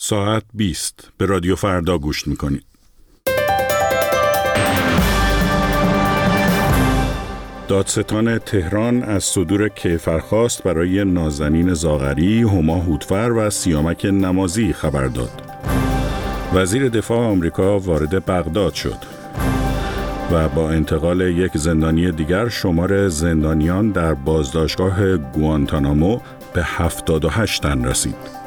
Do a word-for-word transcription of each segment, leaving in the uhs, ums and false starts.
ساعت بیست به رادیو فردا گوش میکنید. دادستان تهران از صدور کیفرخواست برای نازنین زاغری، هما هودفر و سیامک نمازی خبر داد. وزیر دفاع آمریکا وارد بغداد شد و با انتقال یک زندانی دیگر شمار زندانیان در بازداشتگاه گوانتانامو به هفتاد و هشت تن رسید.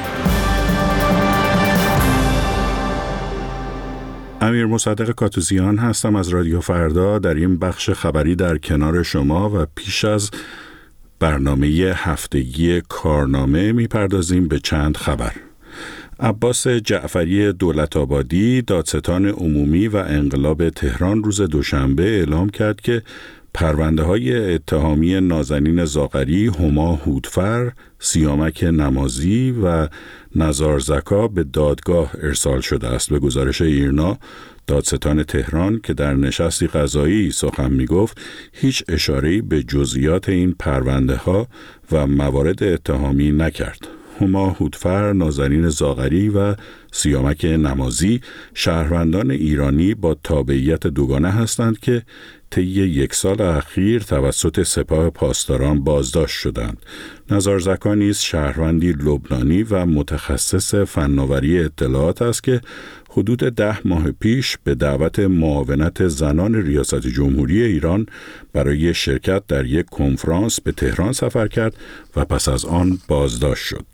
امیر مصدق کاتوزیان هستم از رادیو فردا. در این بخش خبری در کنار شما و پیش از برنامه هفتگی کارنامه میپردازیم به چند خبر. عباس جعفری دولت‌آبادی، دادستان عمومی و انقلاب تهران، روز دوشنبه اعلام کرد که پرونده‌های اتهامی نازنین زاغری، هما هودفر، سیامک نمازی و نزار زکا به دادگاه ارسال شده است. به گزارش ایرنا، دادستان تهران که در نشستی قضایی سخن می‌گفت، هیچ اشاره‌ای به جزئیات این پرونده‌ها و موارد اتهامی نکرد. هما هودفر، نازنین زاغری و سیامک نمازی شهروندان ایرانی با تابعیت دوگانه هستند که طی یک سال اخیر توسط سپاه پاسداران بازداشت شدند. نزار زکا نیز شهروندی لبنانی و متخصص فناوری اطلاعات است که حدود ده ماه پیش به دعوت معاونت زنان ریاست جمهوری ایران برای شرکت در یک کنفرانس به تهران سفر کرد و پس از آن بازداشت شد.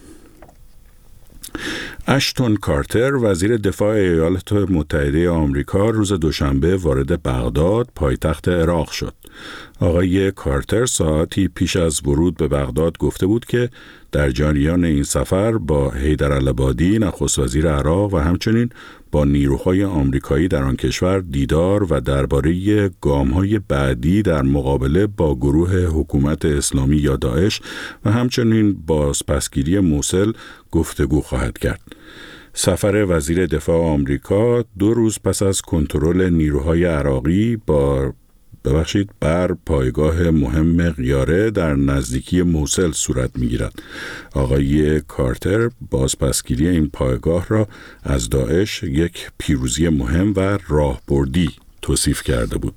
اشتون کارتر، وزیر دفاع ایالات متحده آمریکا، روز دوشنبه وارد بغداد، پایتخت عراق شد. آقای کارتر ساعتی پیش از ورود به بغداد گفته بود که در جریان این سفر با حیدرالعبادی، نخست وزیر عراق، و همچنین با نیروهای آمریکایی در آن کشور دیدار و درباره گام‌های بعدی در مقابله با گروه حکومت اسلامی یا داعش و همچنین بازپسگیری موصل گفتگو خواهد کرد. سفر وزیر دفاع آمریکا دو روز پس از کنترل نیروهای عراقی با ببخشید بر پایگاه مهم غیاره در نزدیکی موصل صورت می‌گیرد. آقای کارتر بازپسگیری این پایگاه را از داعش یک پیروزی مهم و راهبردی توصیف کرده بود.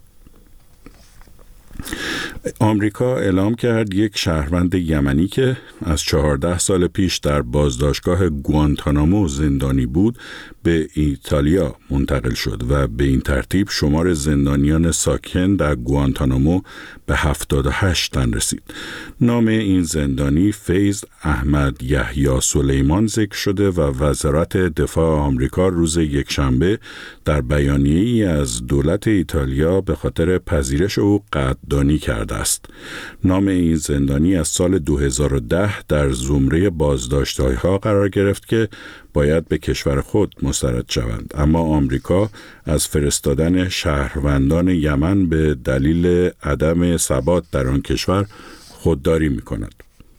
آمریکا اعلام کرد یک شهروند یمنی که از چهارده سال پیش در بازداشتگاه گوانتانامو زندانی بود به ایتالیا منتقل شد و به این ترتیب شمار زندانیان ساکن در گوانتانامو به هفتاد و هشت تن رسید. نام این زندانی فیض احمد یحیی سلیمان ذکر شده و وزارت دفاع آمریکا روز یکشنبه در بیانیه‌ای از دولت ایتالیا به خاطر پذیرش او قدردانی کرده است. نام این زندانی از سال دو هزار و ده در زمره بازداشت‌ها قرار گرفت که باید به کشور خود مسترد شوند، اما آمریکا از فرستادن شهروندان یمن به دلیل عدم ثبات در آن کشور خودداری می‌کند.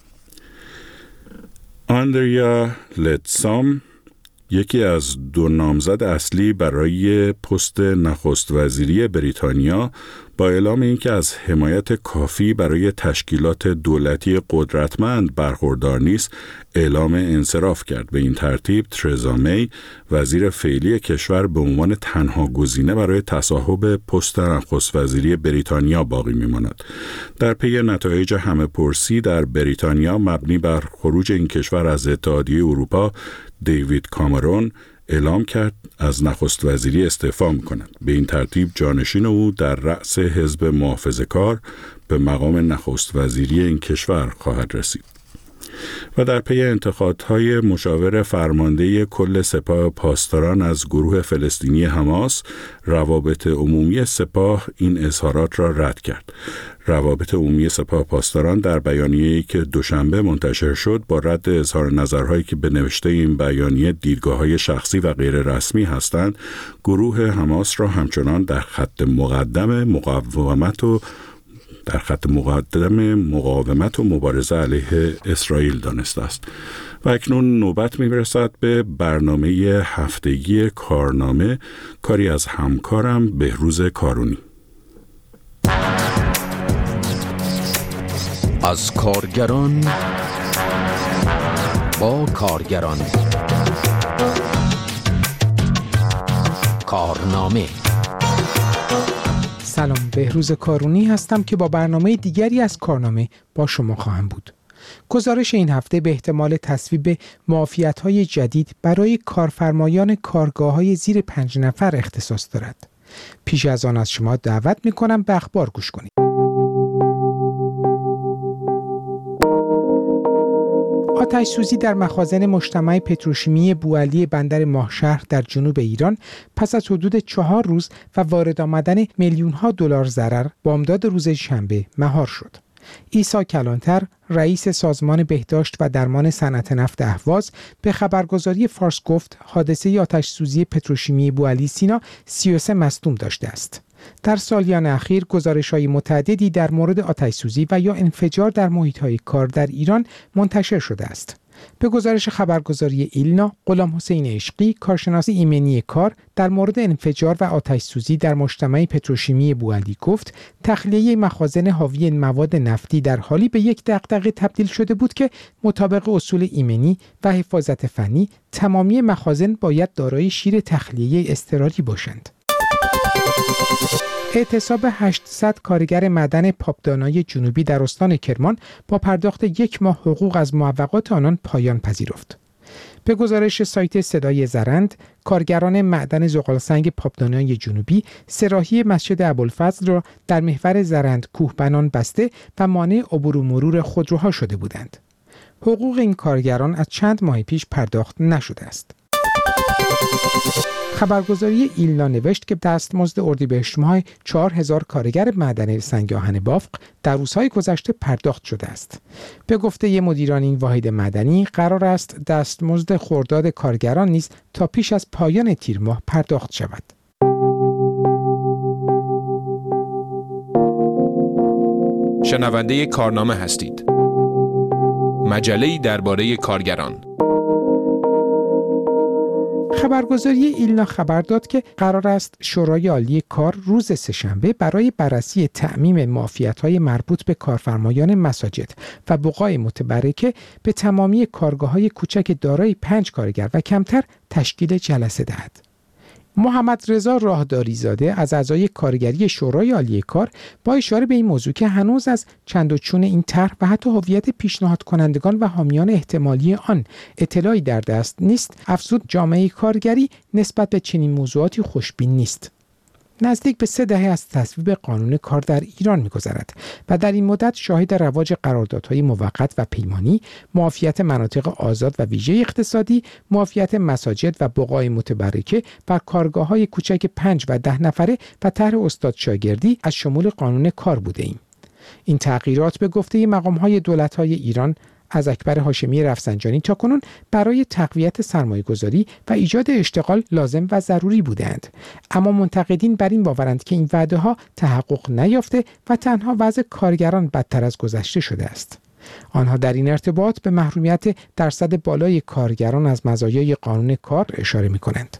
آندریا لتسام، یکی از دو نامزد اصلی برای پست نخست وزیری بریتانیا، با اعلام اینکه از حمایت کافی برای تشکیلات دولتی قدرتمند برخوردار نیست، اعلام انصراف کرد. به این ترتیب ترزا می، وزیر فعلی کشور، به عنوان تنها گزینه برای تصاحب پست نخست وزیری بریتانیا باقی میماند. در پی نتایج همه‌پرسی در بریتانیا مبنی بر خروج این کشور از اتحادیه اروپا، دیوید کامرون اعلام کرد از نخست وزیری استعفا می‌کند. به این ترتیب جانشین او در رأس حزب محافظه‌کار به مقام نخست وزیری این کشور خواهد رسید. و در پی انتقادهای مشاور فرمانده کل سپاه پاسداران از گروه فلسطینی حماس، روابط عمومی سپاه این اظهارات را رد کرد. روابط عمومی سپاه پاسداران در بیانیه‌ای که دوشنبه منتشر شد با رد اظهار نظرهایی که به نوشته این بیانیه دیدگاه‌های شخصی و غیر رسمی هستند، گروه حماس را همچنان در خط مقدم مقاومت و در خط مقدم مقاومت و مبارزه علیه اسرائیل دانسته است. و اکنون نوبت می‌رسد به برنامه هفتگی کارنامه، کاری از همکارم بهروز کارونی. از کارگران با کارگران. کارنامه. سلام، بهروز کارونی هستم که با برنامه دیگری از کارنامه با شما خواهم بود. گزارش این هفته به احتمال تصویب معافیت‌های جدید برای کارفرمایان کارگاه‌های زیر پنج نفر اختصاص دارد. پیش از آن از شما دعوت می‌کنم به اخبار گوش کنید. آتش سوزی در مخازن مجتمع پتروشیمی بوعلی بندر ماهشهر در جنوب ایران پس از حدود چهار روز و وارد آمدن میلیون‌ها دلار ضرر بامداد روز شنبه مهار شد. عیسی کلانتر، رئیس سازمان بهداشت و درمان صنعت نفت اهواز، به خبرگزاری فارس گفت حادثه آتش سوزی پتروشیمی بوعلی سینا سی و سه مصدوم داشته است. در سالیان اخیر گزارش‌های متعددی در مورد آتش سوزی و یا انفجار در محیط‌های کار در ایران منتشر شده است. به گزارش خبرگزاری ایلنا، غلام حسین عشقی، کارشناس ایمنی کار، در مورد انفجار و آتش سوزی در مجتمع پتروشیمی بوعلی گفت تخلیه مخازن حاوی مواد نفتی در حالی به یک دغدغه تبدیل شده بود که مطابق اصول ایمنی و حفاظت فنی تمامی مخازن باید دارای شیر تخلیه اضطراری باشند. اعتصاب هشتصد کارگر معدن پاپدانای جنوبی در استان کرمان با پرداخت یک ماه حقوق از معوقات آنان پایان پذیرفت. به گزارش سایت صدای زرند، کارگران معدن زغالسنگ پاپدانای جنوبی سراحی مسجد ابوالفضل را در محور زرند کوهبنان بسته و مانع عبور و مرور خودروها شده بودند. حقوق این کارگران از چند ماه پیش پرداخت نشده است. خبرگزاری ایلنا نوشت که دستمزد اردیبهشت ماه چهار هزار کارگر معدن سنگ آهن بافق در روزهای گذشته پرداخت شده است. به گفته مدیران این واحد معدنی قرار است دستمزد خرداد کارگران نیز تا پیش از پایان تیر ماه پرداخت شود. شنونده کارنامه هستید. مجله‌ای درباره کارگران. خبرگزاری ایلنا خبر داد که قرار است شورای عالی کار روز سه‌شنبه برای بررسی تعمیم معافیت‌های مربوط به کارفرمایان مساجد و بقاع متبرکه به تمامی کارگاه‌های کوچک دارای پنج کارگر و کمتر تشکیل جلسه دهد. محمد رضا راهداری زاده از اعضای کارگری شورای عالی کار با اشاره به این موضوع که هنوز از چند و چون این طرح و حتی هویت پیشنهاد کنندگان و حامیان احتمالی آن اطلاعی در دست نیست، افزود جامعه کارگری نسبت به چنین موضوعاتی خوشبین نیست. نزدیک به سه دهه از تصویب قانون کار در ایران می‌گذرد و در این مدت شاهد رواج قراردادهای موقت و پیمانی، معافیت مناطق آزاد و ویژه اقتصادی، معافیت مساجد و بقاع متبرکه و کارگاه‌های کوچک پنج و ده نفره و طرح استاد شاگردی از شمول قانون کار بوده‌ایم. این تغییرات به گفته مقام‌های دولت‌های ایران از اکبر هاشمی رفسنجانی تاکنون برای تقویت سرمایه‌گذاری و ایجاد اشتغال لازم و ضروری بودند، اما منتقدین بر این باورند که این وعده‌ها تحقق نیافته و تنها وضع کارگران بدتر از گذشته شده است. آنها در این ارتباط به محرومیت درصد بالای کارگران از مزایای قانون کار اشاره می‌کنند.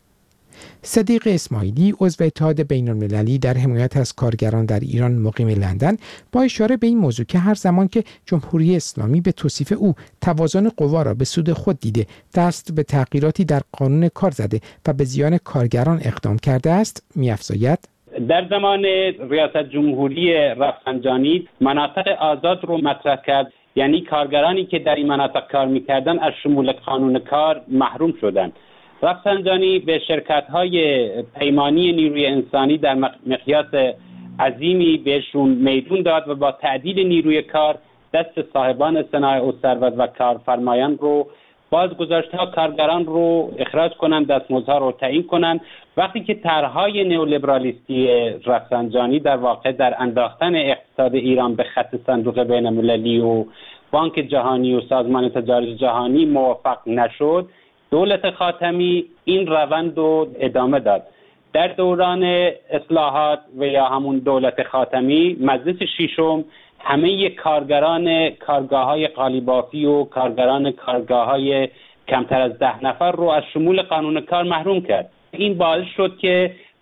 صدیق اسماعیلی، عضو اتحاد بین‌المللی در حمایت از کارگران در ایران مقیم لندن، با اشاره به این موضوع که هر زمان که جمهوری اسلامی به توصیف او توازن قوا را به سود خود دیده، دست به تغییراتی در قانون کار زده و به زیان کارگران اقدام کرده است، می‌افزاید: در زمان ریاست جمهوری رفسنجانی مناطق آزاد رو مطرح کرد، یعنی کارگرانی که در این مناطق کار می‌کردند از شمول قانون کار محروم شدند. رفسنجانی به شرکت‌های پیمانی نیروی انسانی در مقیاس عظیمی بهشون میدون داد و با تعدیل نیروی کار دست صاحبان صنایع و ثروت و کارفرمایان رو باز گذاشت تا کارگران رو اخراج کنند، دستمزدها رو تعیین کنند. وقتی که طرح‌های نئولیبرالیستی رفسنجانی در واقع در انداختن اقتصاد ایران به خط صندوق بین‌المللی و بانک جهانی و سازمان تجارت جهانی موافق نشد، دولت خاتمی این روند رو ادامه داد. در دوران اصلاحات و یا همون دولت خاتمی، مجلس ششم همه کارگران کارگاه‌های قالیبافی و کارگران کارگاه‌های کمتر از ده نفر رو از شمول قانون کار محروم کرد. این باعث شد که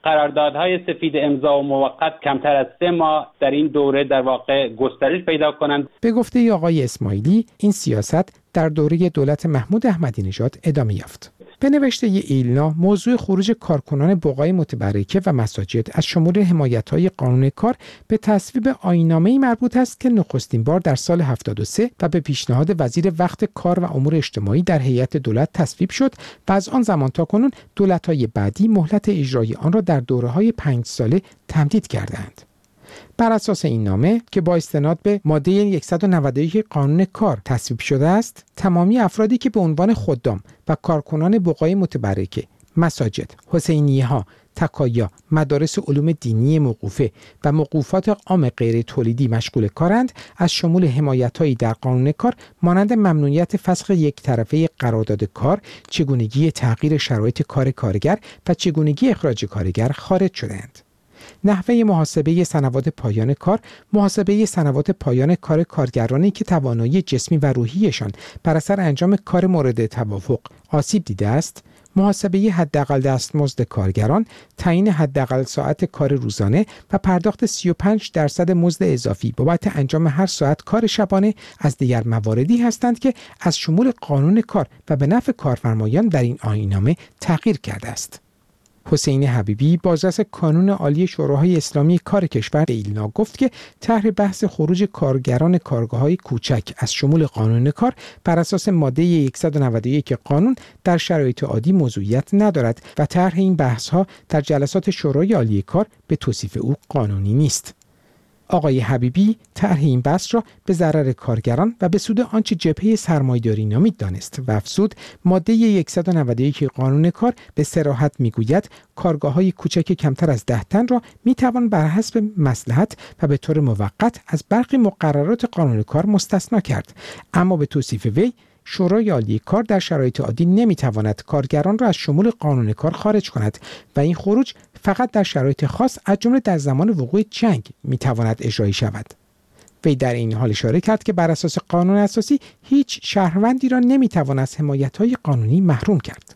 قراردادهای سفید امضا و موقت کمتر از سه ماه در این دوره در واقع گسترش پیدا کنند. به گفته آقای اسماعیلی این سیاست در دوره دولت محمود احمدی نژاد ادامه یافت. به نوشته ایلنا موضوع خروج کارکنان بقاع متبرکه و مساجد از شمول حمایت‌های قانون کار به تصویب آیین‌نامه‌ای مربوط است که نخستین بار در سال هفتاد و سه و به پیشنهاد وزیر وقت کار و امور اجتماعی در هیئت دولت تصویب شد و از آن زمان تا کنون دولت‌های بعدی مهلت اجرای آن را در دوره‌های پنج ساله تمدید کردند. بر اساس این نامه که با استناد به ماده صد و نود و یک قانون کار تصویب شده است، تمامی افرادی که به عنوان خدام و کارکنان بقاع متبرکه، مساجد، حسینیه‌ها، تکایا، مدارس علوم دینی موقوفه و موقوفات عام غیر تولیدی مشغول کارند، از شمول حمایت‌هایی در قانون کار مانند ممنوعیت فسخ یک طرفه قرارداد کار، چگونگی تغییر شرایط کار کارگر و چگونگی اخراج کارگر خارج شدند. نحوه محاسبه سنوات پایان کار، محاسبه سنوات پایان کار کارگرانی که توانایی جسمی و روحیشان بر اثر انجام کار مورد توافق آسیب دیده است، محاسبه حداقل دستمزد کارگران، تعیین حداقل ساعت کار روزانه و پرداخت سی و پنج درصد مزد اضافی بابت انجام هر ساعت کار شبانه از دیگر مواردی هستند که از شمول قانون کار و به نفع کارفرمایان در این آیین‌نامه تغییر کرده است. حسین حبیبی بازرس کانون عالی شوراهای اسلامی کار کشور به ایلنا گفت که طرح بحث خروج کارگران کارگاه‌های کوچک از شمول قانون کار بر اساس ماده صد و نود و یک قانون در شرایط عادی موضوعیت ندارد و طرح این بحث‌ها در جلسات شورای عالی کار به توصیف او قانونی نیست. آقای حبیبی طرح این بحث را به ضرر کارگران و به سود آنچه جبهه سرمایه‌داری نامید دانست و افزود ماده صد و نود و یک قانون کار به صراحت میگوید کارگاه‌های کوچک کمتر از ده تن را میتوان بر حسب مصلحت و به طور موقت از برخی مقررات قانون کار مستثنا کرد، اما به توصیف وی شورای عالی کار در شرایط عادی نمیتواند کارگران را از شمول قانون کار خارج کند و این خروج فقط در شرایط خاص از جمله در زمان وقوع جنگ میتواند اجرایی شود. وی در این حال اشاره کرد که بر اساس قانون اساسی هیچ شهروندی را نمیتوان از حمایت‌های قانونی محروم کرد.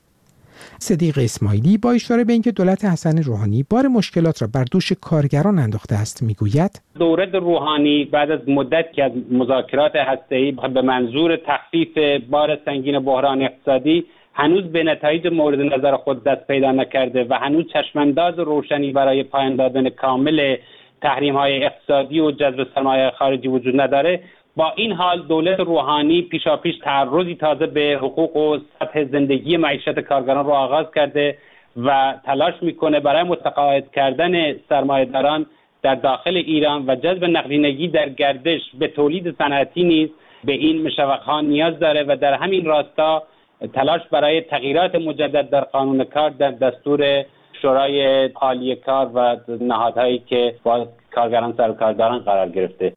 صدیق اسماعیلی با اشاره به اینکه دولت حسن روحانی بار مشکلات را بر دوش کارگران انداخته است میگوید دولت روحانی بعد از مدت که از مذاکرات هسته‌ای به منظور تخفیف بار سنگین بحران اقتصادی هنوز به نتایج مورد نظر خود دست پیدا نکرده و هنوز چشمانداز روشنی برای پایان دادن کامل تحریم‌های اقتصادی و جذب سرمایه خارجی وجود نداره. با این حال دولت روحانی پیشاپیش تعرضی تازه به حقوق و سطح زندگی معیشت کارگران را آغاز کرده و تلاش میکنه برای متقاعد کردن سرمایه‌داران در داخل ایران و جذب نقدینگی در گردش به تولید صنعتی نیز به این مشوق‌ها نیاز داره و در همین راستا تلاش برای تغییرات مجدد در قانون کار در دستور شورای عالی کار و نهادهایی که با کارگران سر و کارداران قرار گرفته.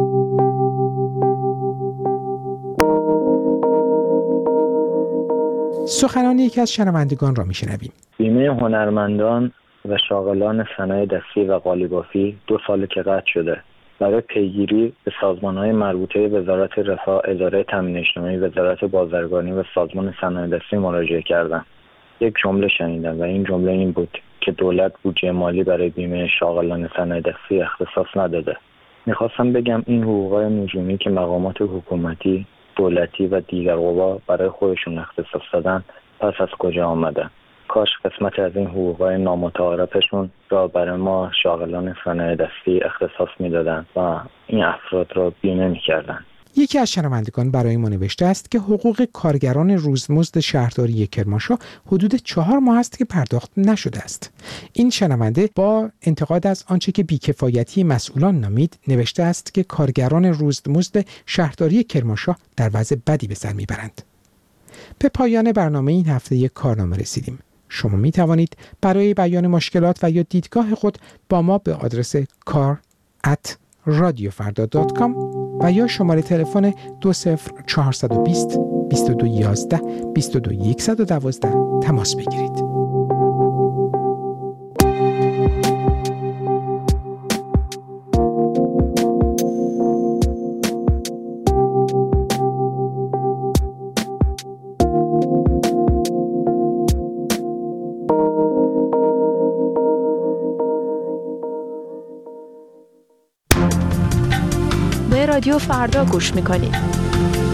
سخنان یکی از شنوندگان را میشنویم. بیمه هنرمندان و شاغلان صنایع دستی و قالیبافی دو سال که قطع شده. برای پیگیری به سازمان‌های مربوطه وزارت رفاه، اداره تامین اجتماعی، وزارت بازرگانی و سازمان صنایع دستی مراجعه کردم. یک جمله شنیدم و این جمله این بود که دولت بودجه مالی برای بیمه شاغلان صنایع دستی اختصاص نداده. میخواستم بگم این حقوقای نجومی که مقامات حکومتی، دولتی و دیگر قوا برای خودشون اختصاص دادن پس از کجا آمدن؟ کاش قسمت از این حقوقای نامتعارفشون را برای ما شاغلان صنایع دستی اختصاص میدادن و این افراد را بیمه میکردن. یکی از شنوندگان برای ما نوشته است که حقوق کارگران روزمزد شهرداری کرمانشاه حدود چهار ماه است که پرداخت نشده است. این شنونده با انتقاد از آنچه که بیکفایتی مسئولان نامید نوشته است که کارگران روزمزد شهرداری کرمانشاه در وضع بدی به سر میبرند. به پایان برنامه این هفته یک کارنامه رسیدیم. شما می توانید برای بیان مشکلات و یا دیدگاه خود با ما به آدرس کار ات رادیو فردا دات کام و یا شماره تلفن دو صفر چهار دو صفر بیست و دو یازده بیست و دو صد و دوازده تماس بگیرید. رادیو فردا گوش میکنید.